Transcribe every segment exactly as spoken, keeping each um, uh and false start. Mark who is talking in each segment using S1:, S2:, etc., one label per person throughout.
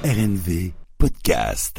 S1: R N V Podcast.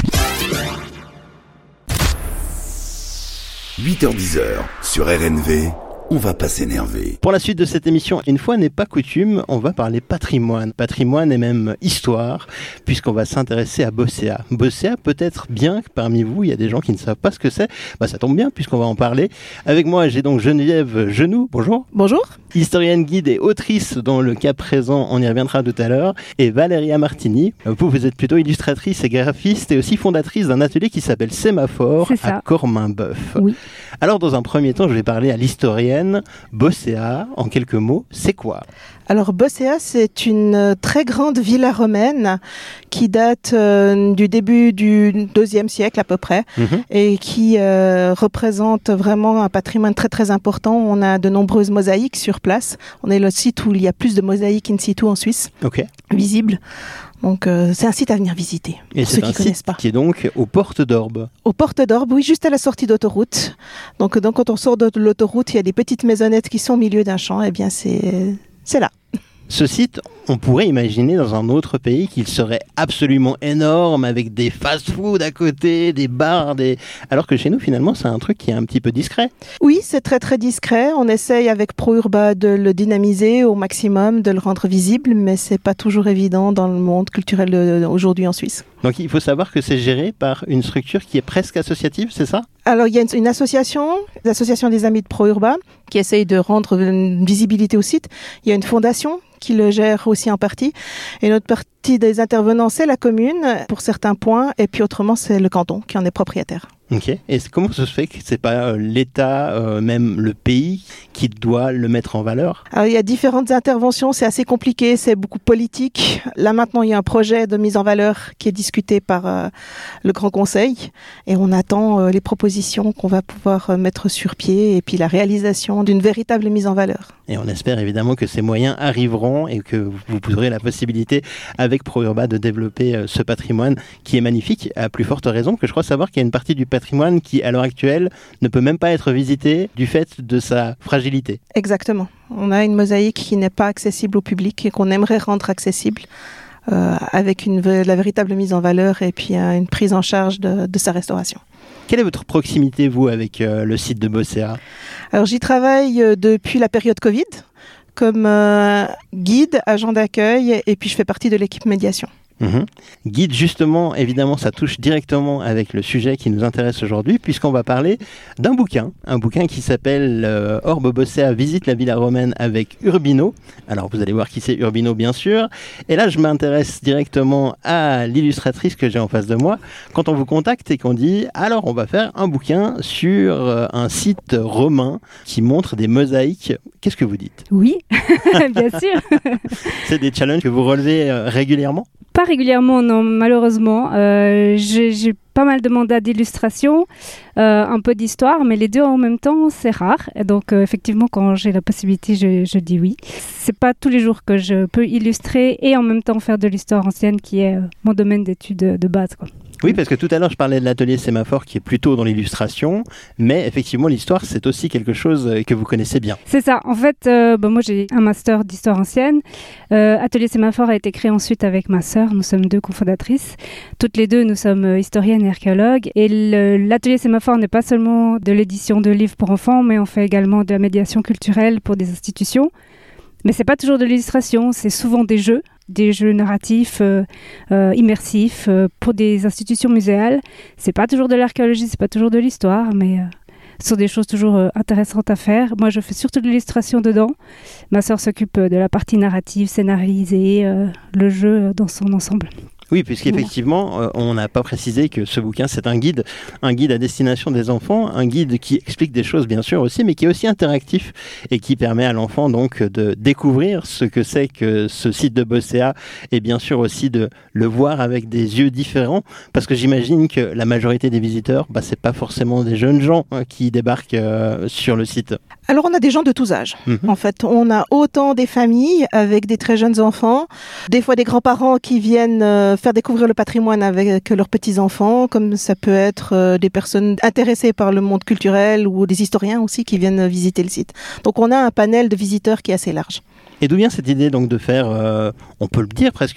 S1: huit heures dix sur R N V. On va pas s'énerver.
S2: Pour la suite de cette émission, une fois n'est pas coutume, on va parler patrimoine. Patrimoine et même histoire, puisqu'on va s'intéresser à Bosséa. Bosséa, peut-être bien que parmi vous, il y a des gens qui ne savent pas ce que c'est. Bah, ça tombe bien, puisqu'on va en parler. Avec moi, j'ai donc Geneviève Genoux. Bonjour.
S3: Bonjour.
S2: Historienne, guide et autrice, dans le cas présent, on y reviendra tout à l'heure. Et Valéria Martini. Vous, vous êtes plutôt illustratrice et graphiste et aussi fondatrice d'un atelier qui s'appelle Sémaphore à Corminboeuf.
S3: Oui.
S2: Alors, dans un premier temps, je vais parler à l'historienne. Bosséa, en quelques mots, c'est quoi ?
S3: Alors Bosséa, c'est une très grande villa romaine qui date euh, du début du deuxième siècle à peu près mmh. et qui euh, représente vraiment un patrimoine très très important. On a de nombreuses mosaïques sur place. On est le site où il y a plus de mosaïques in situ en Suisse,
S2: okay.
S3: visibles. Donc euh, c'est un site à venir visiter.
S2: Et
S3: pour
S2: c'est
S3: ceux
S2: un
S3: qui connaissent
S2: site
S3: pas.
S2: Qui est donc aux portes d'Orbe.
S3: Aux portes d'Orbe, oui, juste à la sortie d'autoroute. Donc, donc quand on sort de l'autoroute, il y a des petites maisonnettes qui sont au milieu d'un champ. Et bien c'est c'est là.
S2: Ce site, on pourrait imaginer dans un autre pays qu'il serait absolument énorme avec des fast-food à côté, des bars, des... alors que chez nous finalement c'est un truc qui est un petit peu discret.
S3: Oui, c'est très très discret. On essaye avec ProUrba de le dynamiser au maximum, de le rendre visible, mais c'est pas toujours évident dans le monde culturel aujourd'hui en Suisse.
S2: Donc il faut savoir que c'est géré par une structure qui est presque associative, c'est ça ?
S3: Alors il y a une, une association, l'association des amis de ProUrba, qui essaye de rendre une visibilité au site. Il y a une fondation qui le gère aussi en partie. Et notre partie des intervenants, c'est la commune pour certains points, et puis autrement, c'est le canton qui en est propriétaire.
S2: Ok. Et comment ça se fait que c'est pas euh, l'État, euh, même le pays, qui doit le mettre en valeur ?
S3: Alors, il y a différentes interventions, c'est assez compliqué, c'est beaucoup politique. Là maintenant, il y a un projet de mise en valeur qui est discuté par euh, le Grand Conseil, et on attend euh, les propositions qu'on va pouvoir euh, mettre sur pied, et puis la réalisation d'une véritable mise en valeur.
S2: Et on espère évidemment que ces moyens arriveront et que vous aurez la possibilité, avec ProUrba, de développer euh, ce patrimoine qui est magnifique, à plus forte raison que je crois savoir qu'il y a une partie du patrimoine qui, à l'heure actuelle, ne peut même pas être visité du fait de sa fragilité.
S3: Exactement. On a une mosaïque qui n'est pas accessible au public et qu'on aimerait rendre accessible euh, avec une, la véritable mise en valeur et puis euh, une prise en charge de, de sa restauration.
S2: Quelle est votre proximité, vous, avec euh, le site de Bosséa ?
S3: Alors, j'y travaille euh, depuis la période Covid comme euh, guide, agent d'accueil et puis je fais partie de l'équipe médiation.
S2: Mmh. Guide, justement, évidemment, ça touche directement avec le sujet qui nous intéresse aujourd'hui, puisqu'on va parler d'un bouquin, un bouquin qui s'appelle euh, Orbe Bosséa visite la villa romaine avec Urbino. Alors, vous allez voir qui c'est Urbino, bien sûr. Et là, je m'intéresse directement à l'illustratrice que j'ai en face de moi. Quand on vous contacte et qu'on dit, alors, on va faire un bouquin sur euh, un site romain qui montre des mosaïques, qu'est-ce que vous dites ?
S4: Oui, bien sûr.
S2: C'est des challenges que vous relevez euh, régulièrement ?
S4: Pas régulièrement, non, malheureusement. Euh, j'ai, j'ai pas mal de mandats d'illustration, euh, un peu d'histoire, mais les deux en même temps, c'est rare. Et donc, euh, effectivement, quand j'ai la possibilité, je, je dis oui. C'est pas tous les jours que je peux illustrer et en même temps faire de l'histoire ancienne, qui est euh, mon domaine d'études de, de base, quoi.
S2: Oui, parce que tout à l'heure, je parlais de l'atelier Sémaphore qui est plutôt dans l'illustration, mais effectivement, l'histoire, c'est aussi quelque chose que vous connaissez bien.
S4: C'est ça. En fait, euh, bah, moi, j'ai un master d'histoire ancienne. Euh, Atelier Sémaphore a été créé ensuite avec ma sœur. Nous sommes deux cofondatrices. Toutes les deux, nous sommes historiennes et archéologues. Et le, l'atelier Sémaphore n'est pas seulement de l'édition de livres pour enfants, mais on fait également de la médiation culturelle pour des institutions. Mais c'est pas toujours de l'illustration, c'est souvent des jeux. Des jeux narratifs, euh, euh, immersifs, euh, pour des institutions muséales. C'est pas toujours de l'archéologie, c'est pas toujours de l'histoire, mais euh, ce sont des choses toujours euh, intéressantes à faire. Moi, je fais surtout de l'illustration dedans. Ma sœur s'occupe de la partie narrative, scénarisée, euh, le jeu dans son ensemble.
S2: Oui, puisqu'effectivement, euh, on n'a pas précisé que ce bouquin, c'est un guide, un guide à destination des enfants, un guide qui explique des choses, bien sûr, aussi, mais qui est aussi interactif et qui permet à l'enfant, donc, de découvrir ce que c'est que ce site de Bosséa et bien sûr aussi de le voir avec des yeux différents, parce que j'imagine que la majorité des visiteurs, bah, c'est pas forcément des jeunes gens hein, qui débarquent euh, sur le site.
S3: Alors, on a des gens de tous âges. Mmh. En fait, on a autant des familles avec des très jeunes enfants, des fois des grands-parents qui viennent euh, faire découvrir le patrimoine avec leurs petits-enfants, comme ça peut être euh, des personnes intéressées par le monde culturel ou des historiens aussi qui viennent visiter le site. Donc, on a un panel de visiteurs qui est assez large.
S2: Et d'où vient cette idée donc de faire, euh, on peut le dire, presque une B D ?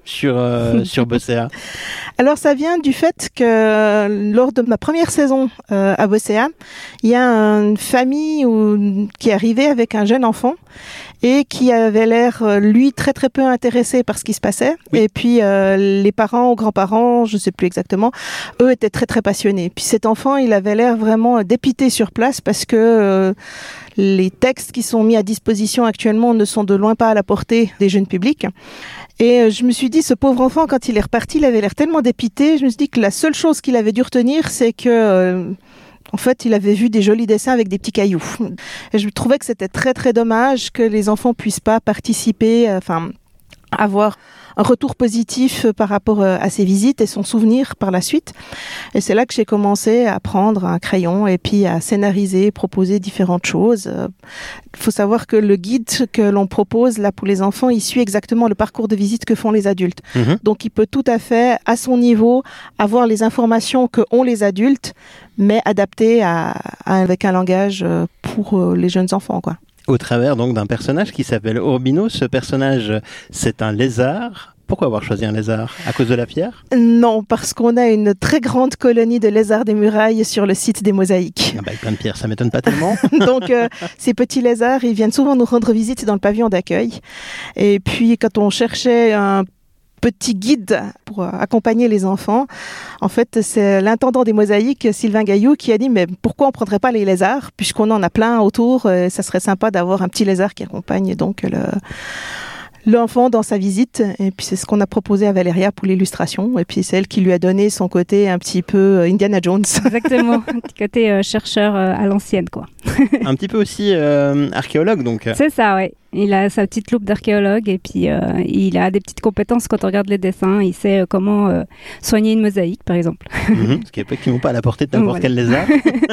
S2: sur, euh, sur Bosséa?
S3: Alors ça vient du fait que lors de ma première saison euh, à Bosséa, il y a une famille où, qui est arrivée avec un jeune enfant et qui avait l'air, lui, très très peu intéressé par ce qui se passait. Oui. Et puis euh, les parents ou grands-parents, je ne sais plus exactement, eux étaient très très passionnés. Puis cet enfant, il avait l'air vraiment dépité sur place parce que euh, les textes qui sont mis à disposition actuellement ne sont de loin pas à la portée des jeunes publics. Et je me suis dit, ce pauvre enfant, quand il est reparti, il avait l'air tellement dépité. Je me suis dit que la seule chose qu'il avait dû retenir, c'est que... Euh, En fait, il avait vu des jolis dessins avec des petits cailloux. Et je trouvais que c'était très très dommage que les enfants puissent pas participer, euh, enfin avoir un retour positif par rapport à ces visites et son souvenir par la suite. Et c'est là que j'ai commencé à prendre un crayon et puis à scénariser, proposer différentes choses. Il faut savoir que le guide que l'on propose là pour les enfants, il suit exactement le parcours de visite que font les adultes. Mmh. Donc il peut tout à fait, à son niveau, avoir les informations que ont les adultes, mais adaptées à, à, avec un langage pour les jeunes enfants, quoi.
S2: Au travers donc d'un personnage qui s'appelle Urbino. Ce personnage, c'est un lézard. Pourquoi avoir choisi un lézard? À cause de la pierre?
S3: Non, parce qu'on a une très grande colonie de lézards des murailles sur le site des mosaïques.
S2: Ah bah, avec plein de pierres, ça m'étonne pas tellement.
S3: Donc euh, ces petits lézards, ils viennent souvent nous rendre visite dans le pavillon d'accueil. Et puis quand on cherchait un petit guide pour accompagner les enfants. En fait, c'est l'intendant des mosaïques, Sylvain Gaillou, qui a dit mais pourquoi on prendrait pas les lézards puisqu'on en a plein autour, et ça serait sympa d'avoir un petit lézard qui accompagne donc le l'enfant dans sa visite. Et puis c'est ce qu'on a proposé à Valéria pour l'illustration, et puis c'est elle qui lui a donné son côté un petit peu Indiana Jones.
S4: Exactement, un petit côté euh, chercheur euh, à l'ancienne, quoi.
S2: Un petit peu aussi euh, archéologue, donc.
S4: C'est ça, oui. Il a sa petite loupe d'archéologue et puis euh, il a des petites compétences quand on regarde les dessins. Il sait euh, comment euh, soigner une mosaïque, par exemple.
S2: Mmh, ce qui est effectivement pas à la portée de n'importe voilà. quel lézard.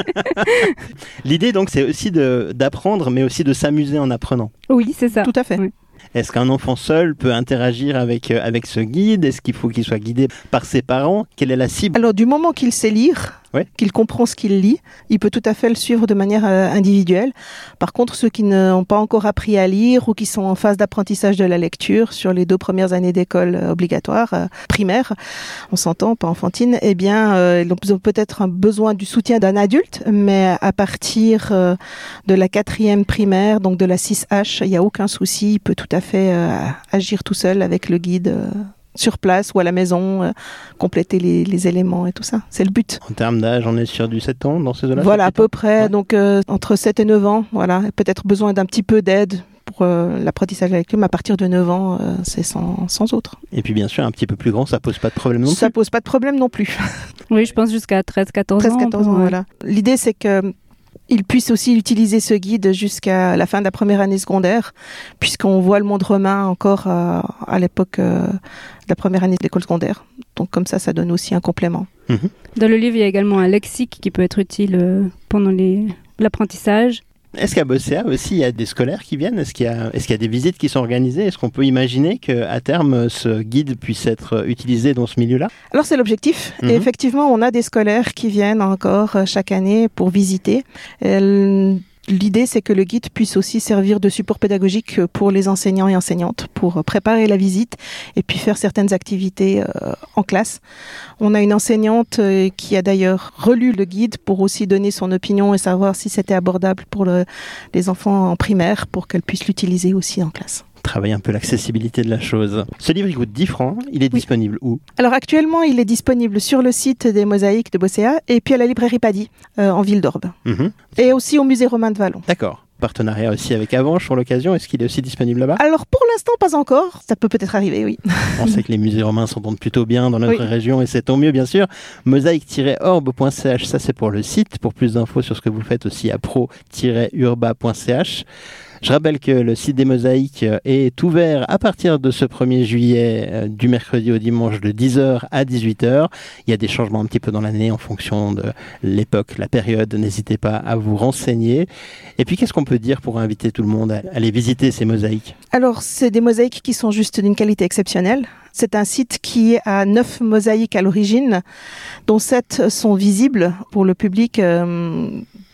S2: L'idée, donc, c'est aussi de, d'apprendre, mais aussi de s'amuser en apprenant.
S4: Oui, c'est ça.
S3: Tout à fait. Oui.
S2: Est-ce qu'un enfant seul peut interagir avec, euh, avec ce guide? Est-ce qu'il faut qu'il soit guidé par ses parents? Quelle est la cible?
S3: Alors, du moment qu'il sait lire, ouais. qu'il comprend ce qu'il lit, il peut tout à fait le suivre de manière euh, individuelle. Par contre, ceux qui n'ont pas encore appris à lire ou qui sont en phase d'apprentissage de la lecture sur les deux premières années d'école euh, obligatoire, euh, primaire, on s'entend, pas enfantine, eh bien, euh, ils ont peut-être un besoin du soutien d'un adulte, mais à partir euh, de la quatrième primaire, donc de la six H, il n'y a aucun souci, il peut tout à fait euh, agir tout seul avec le guide euh, sur place ou à la maison, euh, compléter les, les éléments et tout ça. C'est le but.
S2: En termes d'âge, on est sur du sept ans dans ces eaux-là?
S3: Voilà, à peu près. Ouais. Donc, euh, entre sept et neuf ans, voilà. Peut-être besoin d'un petit peu d'aide pour euh, l'apprentissage avec lui, mais à partir de neuf ans, euh, c'est sans, sans autre.
S2: Et puis, bien sûr, un petit peu plus grand, ça pose pas de problème non plus?
S3: Ça pose pas de problème non plus.
S4: Oui, je pense jusqu'à treize quatorze ans.
S3: treize quatorze ans, voilà. L'idée, c'est que il puisse aussi utiliser ce guide jusqu'à la fin de la première année secondaire, puisqu'on voit le monde romain encore euh, à l'époque euh, de la première année de l'école secondaire. Donc comme ça, ça donne aussi un complément.
S2: Mmh.
S4: Dans le livre, il y a également un lexique qui peut être utile euh, pendant les... l'apprentissage.
S2: Est-ce qu'à Bosséa aussi, il y a des scolaires qui viennent? Est-ce qu'il y a, est-ce qu'il y a des visites qui sont organisées? Est-ce qu'on peut imaginer qu'à terme, ce guide puisse être utilisé dans ce milieu-là? Alors,
S3: c'est l'objectif.
S2: Mm-hmm.
S3: Et effectivement, on a des scolaires qui viennent encore chaque année pour visiter. Euh, L'idée, c'est que le guide puisse aussi servir de support pédagogique pour les enseignants et enseignantes, pour préparer la visite et puis faire certaines activités euh, en classe. On a une enseignante euh, qui a d'ailleurs relu le guide pour aussi donner son opinion et savoir si c'était abordable pour le, les enfants en primaire, pour qu'elle puisse l'utiliser aussi en classe.
S2: Travailler un peu l'accessibilité de la chose. Ce livre, il coûte dix francs. Il est oui. disponible où? Alors actuellement, il est disponible sur le site des Mosaïques de Bosséa et puis à la librairie Paddy, euh, en Ville d'Orbe. Mm-hmm. Et aussi au musée romain de Vallon. D'accord. Partenariat aussi avec Avanches pour l'occasion. Est-ce qu'il est aussi disponible là-bas? Alors pour l'instant, pas encore. Ça peut peut-être arriver, oui. On sait que les musées romains s'entendent plutôt bien dans notre oui. région et c'est tant mieux, bien sûr. mosaïque tiret orbe point c h, ça c'est pour le site. Pour plus d'infos sur ce que vous faites aussi à pro tiret urba point c h. Je rappelle que le site des Mosaïques est ouvert à partir de ce premier juillet, euh, du mercredi au dimanche, de dix heures à dix-huit heures. Il y a des changements un petit peu dans l'année en fonction de l'époque, la période. N'hésitez pas à vous renseigner. Et puis, qu'est-ce qu'on peut dire pour inviter tout le monde à aller visiter ces mosaïques? Alors, c'est des mosaïques qui sont juste d'une qualité exceptionnelle. C'est un site qui a neuf mosaïques à l'origine, dont sept sont visibles pour le public euh,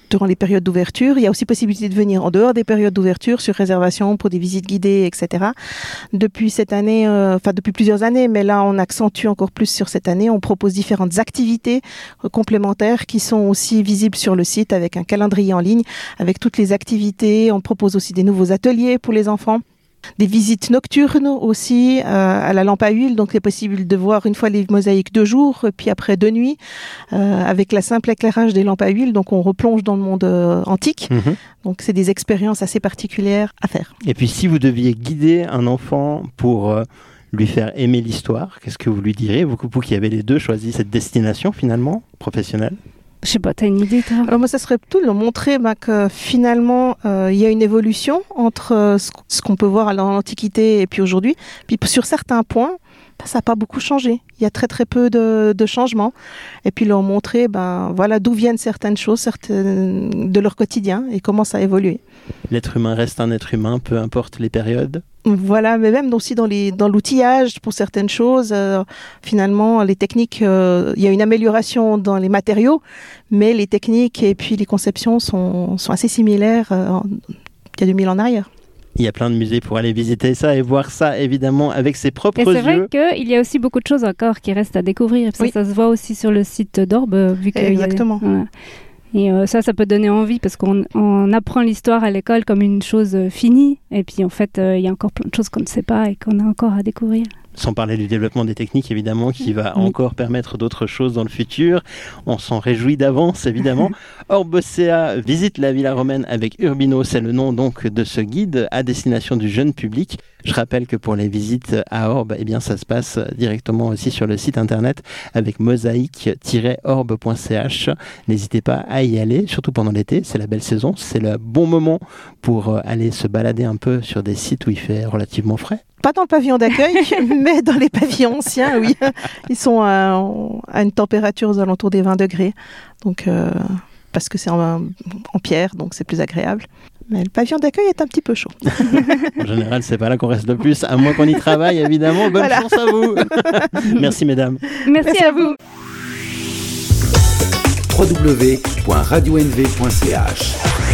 S3: durant les périodes d'ouverture. Il y a aussi possibilité de venir en dehors des périodes d'ouverture sur réservation pour des visites guidées, et cetera. Depuis cette année, euh, enfin depuis plusieurs années, mais là on accentue encore plus sur cette année. On propose différentes activités euh, complémentaires qui sont aussi visibles sur le site avec un calendrier en ligne, avec toutes les activités. On propose aussi des nouveaux ateliers pour les enfants. Des visites nocturnes aussi euh, à la lampe à huile, donc c'est possible de voir une fois les mosaïques de jour, puis après de nuit, euh, avec la simple éclairage des lampes à huile. Donc on replonge dans le monde euh, antique. Mmh. Donc c'est des expériences assez particulières à faire.
S2: Et puis si vous deviez guider un enfant pour euh, lui faire aimer l'histoire, qu'est-ce que vous lui direz, vous, vous qui avez les deux choisi cette destination finalement professionnelle?
S4: Je sais pas, t'as une idée toi?
S3: Alors moi, ça serait plutôt de montrer bah, que finalement, euh, il y a une évolution entre euh, ce qu'on peut voir dans l'Antiquité et puis aujourd'hui. Puis sur certains points, bah, ça n'a pas beaucoup changé. Il y a très très peu de, de changements. Et puis leur montrer ben, voilà, d'où viennent certaines choses certaines, de leur quotidien et comment ça a évolué.
S2: L'être humain reste un être humain, peu importe les périodes.
S3: Voilà, mais même aussi dans, les, dans l'outillage pour certaines choses, euh, finalement, les techniques, euh, il y a une amélioration dans les matériaux, mais les techniques et puis les conceptions sont, sont assez similaires euh, il y a deux mille ans en arrière.
S2: Il y a plein de musées pour aller visiter ça et voir ça, évidemment, avec ses propres yeux.
S4: Et c'est
S2: yeux.
S4: vrai qu'il y a aussi beaucoup de choses encore qui restent à découvrir. Ça, oui. ça se voit aussi sur le site d'Orbe. Vu
S3: Exactement.
S4: Y a... voilà. Et euh, ça, ça peut donner envie parce qu'on on apprend l'histoire à l'école comme une chose finie. Et puis, en fait, il euh, y a encore plein de choses qu'on ne sait pas et qu'on a encore à découvrir.
S2: Sans parler du développement des techniques, évidemment, qui va oui. encore permettre d'autres choses dans le futur. On s'en réjouit d'avance, évidemment. Orbocea visite la Villa Romaine avec Urbino, c'est le nom donc de ce guide à destination du jeune public. Je rappelle que pour les visites à Orbe, eh bien, ça se passe directement aussi sur le site internet avec mosaïque tiret orbe point c h. N'hésitez pas à y aller, surtout pendant l'été, c'est la belle saison, c'est le bon moment pour aller se balader un peu sur des sites où il fait relativement frais.
S3: Pas dans le pavillon d'accueil, mais dans les pavillons anciens, oui. Ils sont à, à une température aux alentours des vingt degrés. Donc, euh, parce que c'est en, en pierre, donc c'est plus agréable. Mais le pavillon d'accueil est un petit peu chaud.
S2: En général, c'est pas là qu'on reste le plus, à moins qu'on y travaille, évidemment. Bonne voilà. chance à vous. Merci, mesdames.
S4: Merci, Merci à vous.
S1: w w w point radio n v point c h